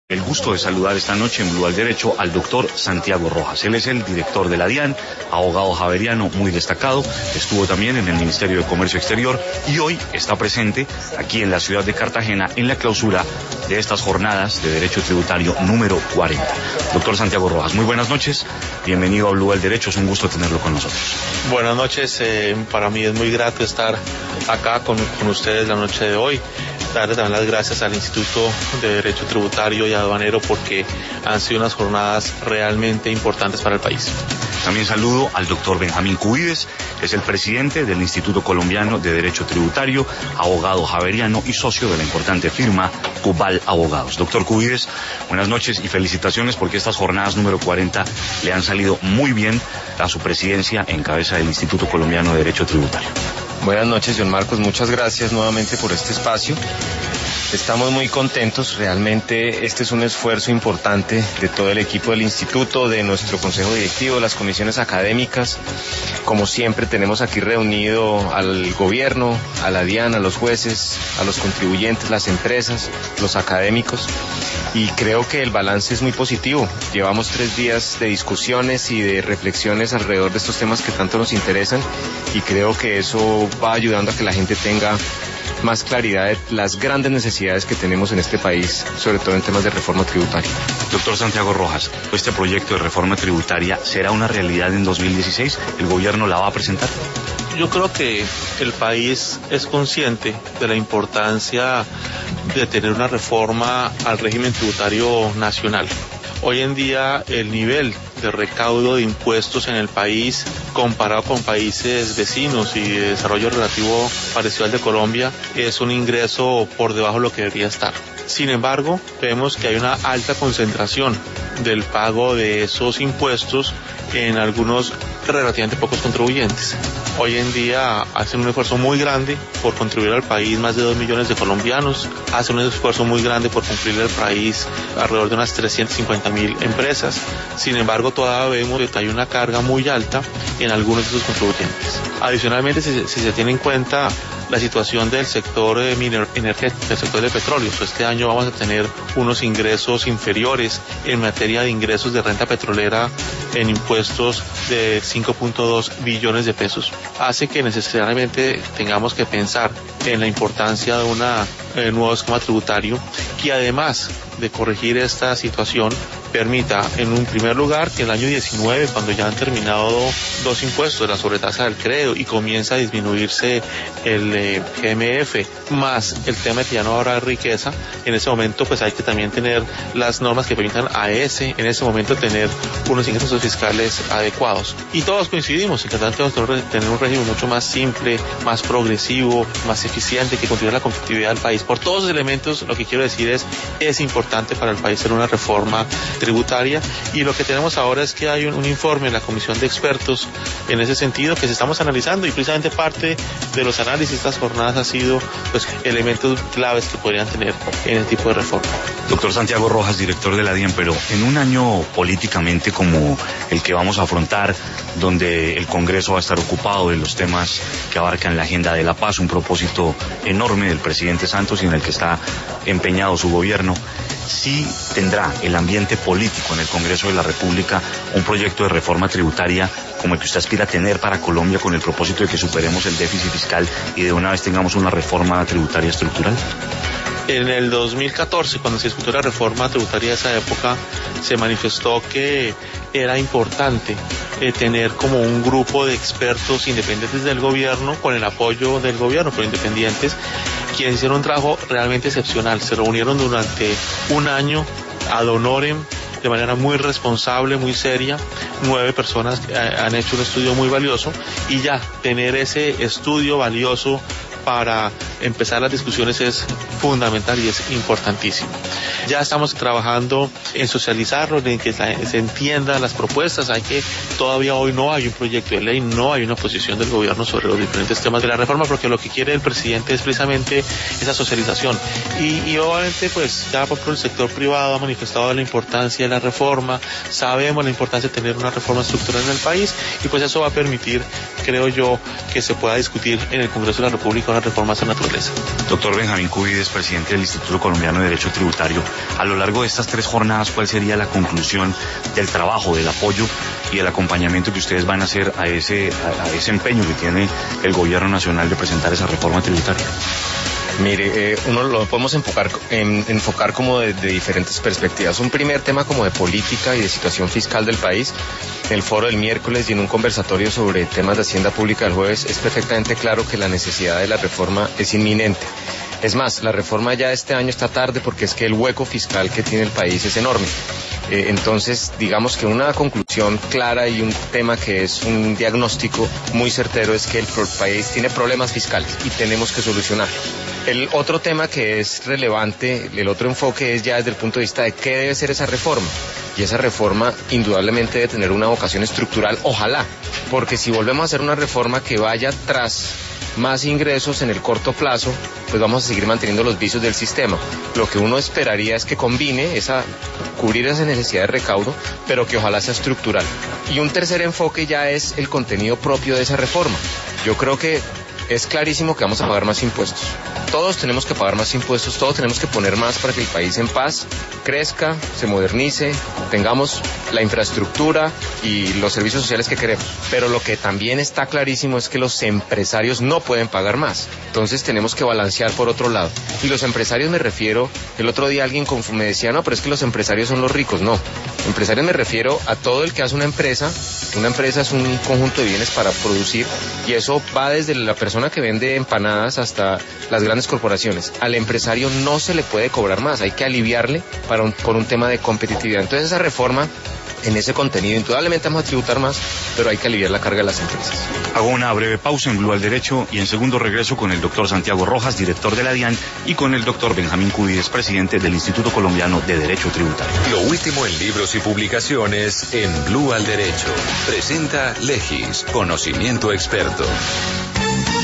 El gusto de saludar esta noche en Blue al Derecho al doctor Santiago Rojas. Él es el director de la DIAN, abogado javeriano muy destacado, estuvo también en el Ministerio de Comercio Exterior y hoy está presente aquí en la ciudad de Cartagena en la clausura de estas jornadas de Derecho Tributario número 40. Doctor Santiago Rojas, muy buenas noches, bienvenido a Blue al Derecho, es un gusto tenerlo con nosotros. Buenas noches, para mí es muy grato estar acá con ustedes la noche de hoy. Darle también las gracias al Instituto de Derecho Tributario y Aduanero porque han sido unas jornadas realmente importantes para el país. También saludo al doctor Benjamín Cubides, que es el presidente del Instituto Colombiano de Derecho Tributario, abogado javeriano y socio de la importante firma Cubal Abogados. Doctor Cubides, buenas noches y felicitaciones porque estas jornadas número 40 le han salido muy bien a su presidencia en cabeza del Instituto Colombiano de Derecho Tributario. Buenas noches, John Marcos, muchas gracias nuevamente por este espacio. Estamos muy contentos, realmente este es un esfuerzo importante de todo el equipo del instituto, de nuestro consejo directivo, las comisiones académicas. Como siempre tenemos aquí reunido al gobierno, a la DIAN, a los jueces, a los contribuyentes, las empresas, los académicos, y creo que el balance es muy positivo. Llevamos 3 días de discusiones y de reflexiones alrededor de estos temas que tanto nos interesan y creo que eso va ayudando a que la gente tenga más claridad de las grandes necesidades que tenemos en este país, sobre todo en temas de reforma tributaria. Doctor Santiago Rojas, ¿este proyecto de reforma tributaria será una realidad en 2016? ¿El gobierno la va a presentar? Yo creo que el país es consciente de la importancia de tener una reforma al régimen tributario nacional. Hoy en día el nivel de recaudo de impuestos en el país comparado con países vecinos y de desarrollo relativo parecido al de Colombia es un ingreso por debajo de lo que debería estar. Sin embargo, vemos que hay una alta concentración del pago de esos impuestos en algunos relativamente pocos contribuyentes. Hoy en día hacen un esfuerzo muy grande por contribuir al país más de 2 millones de colombianos, hacen un esfuerzo muy grande por cumplir al país alrededor de unas 350.000 empresas. Sin embargo, todavía vemos que hay una carga muy alta en algunos de esos contribuyentes. Adicionalmente, si se tiene en cuenta la situación del sector energético, del sector de petróleo, este año vamos a tener unos ingresos inferiores en materia de ingresos de renta petrolera en impuestos de 5.2 billones de pesos. Hace que necesariamente tengamos que pensar en la importancia de un nuevo esquema tributario que además de corregir esta situación permita en un primer lugar que en el año 19, cuando ya han terminado 2 impuestos, la sobretasa del crédito y comienza a disminuirse el GMF más el tema de que ya no habrá riqueza, en ese momento pues hay que también tener las normas que permitan en ese momento tener unos ingresos fiscales adecuados. Y todos coincidimos en que tenemos que tener un régimen mucho más simple, más progresivo, más eficiente, que contribuya a la competitividad del país. Por todos esos elementos, lo que quiero decir es importante para el país hacer una reforma tributaria, y lo que tenemos ahora es que hay un informe en la comisión de expertos en ese sentido que se estamos analizando, y precisamente parte de los análisis de estas jornadas ha sido pues elementos claves que podrían tener en el tipo de reforma. Doctor Santiago Rojas, director de la DIAN, pero en un año políticamente como el que vamos a afrontar, donde el Congreso va a estar ocupado de los temas que abarcan la agenda de la paz, un propósito enorme del presidente Santos y en el que está empeñado su gobierno, sí tendrá el ambiente político en el Congreso de la República un proyecto de reforma tributaria como el que usted aspira a tener para Colombia, con el propósito de que superemos el déficit fiscal y de una vez tengamos una reforma tributaria estructural? En el 2014, cuando se discutió la reforma tributaria de esa época, se manifestó que era importante tener como un grupo de expertos independientes del gobierno, con el apoyo del gobierno, pero independientes, quienes hicieron un trabajo realmente excepcional. Se reunieron durante un año ad honorem, de manera muy responsable, muy seria. 9 personas han hecho un estudio muy valioso, y ya tener ese estudio valioso para empezar las discusiones es fundamental y es importantísimo. Ya estamos trabajando en socializarlo, en que se entiendan las propuestas. Todavía hoy no hay un proyecto de ley, no hay una posición del gobierno sobre los diferentes temas de la reforma, porque lo que quiere el presidente es precisamente esa socialización. Y obviamente pues ya por el sector privado ha manifestado la importancia de la reforma, sabemos la importancia de tener una reforma estructural en el país, y pues eso va a permitir, creo yo, que se pueda discutir en el Congreso de la República una reforma de esa naturaleza. Doctor Benjamín Cubides, presidente del Instituto Colombiano de Derecho Tributario, a lo largo de estas 3 jornadas, ¿cuál sería la conclusión del trabajo, del apoyo y el acompañamiento que ustedes van a hacer a ese empeño que tiene el gobierno nacional de presentar esa reforma tributaria? Mire, uno lo podemos enfocar como de diferentes perspectivas. Un primer tema como de política y de situación fiscal del país. En el foro del miércoles y en un conversatorio sobre temas de Hacienda Pública el jueves es perfectamente claro que la necesidad de la reforma es inminente. Es más, la reforma ya este año está tarde porque es que el hueco fiscal que tiene el país es enorme. Entonces, digamos que una conclusión clara y un tema que es un diagnóstico muy certero es que el país tiene problemas fiscales y tenemos que solucionarlo. El otro tema que es relevante, el otro enfoque es ya desde el punto de vista de qué debe ser esa reforma. Y esa reforma indudablemente debe tener una vocación estructural, ojalá, porque si volvemos a hacer una reforma que vaya tras más ingresos en el corto plazo, pues vamos a seguir manteniendo los vicios del sistema. Lo que uno esperaría es que combine cubrir esa necesidad de recaudo, pero que ojalá sea estructural. Y un tercer enfoque ya es el contenido propio de esa reforma. Yo creo que es clarísimo que vamos a pagar más impuestos. Todos tenemos que pagar más impuestos, todos tenemos que poner más para que el país en paz crezca, se modernice, tengamos la infraestructura y los servicios sociales que queremos. Pero lo que también está clarísimo es que los empresarios no pueden pagar más. Entonces tenemos que balancear por otro lado. Y los empresarios me refiero, el otro día alguien me decía, no, pero es que los empresarios son los ricos. No, empresarios me refiero a todo el que hace una empresa. Una empresa es un conjunto de bienes para producir y eso va desde la persona que vende empanadas hasta las grandes corporaciones. Al empresario no se le puede cobrar más, hay que aliviarle por un tema de competitividad. Entonces esa reforma, en ese contenido, indudablemente vamos a tributar más, pero hay que aliviar la carga de las empresas. Hago una breve pausa en Blue al Derecho y en segundo regreso con el doctor Santiago Rojas, director de la DIAN, y con el doctor Benjamín Cubides, presidente del Instituto Colombiano de Derecho Tributario. Lo último en libros y publicaciones en Blue al Derecho. Presenta Legis, conocimiento experto.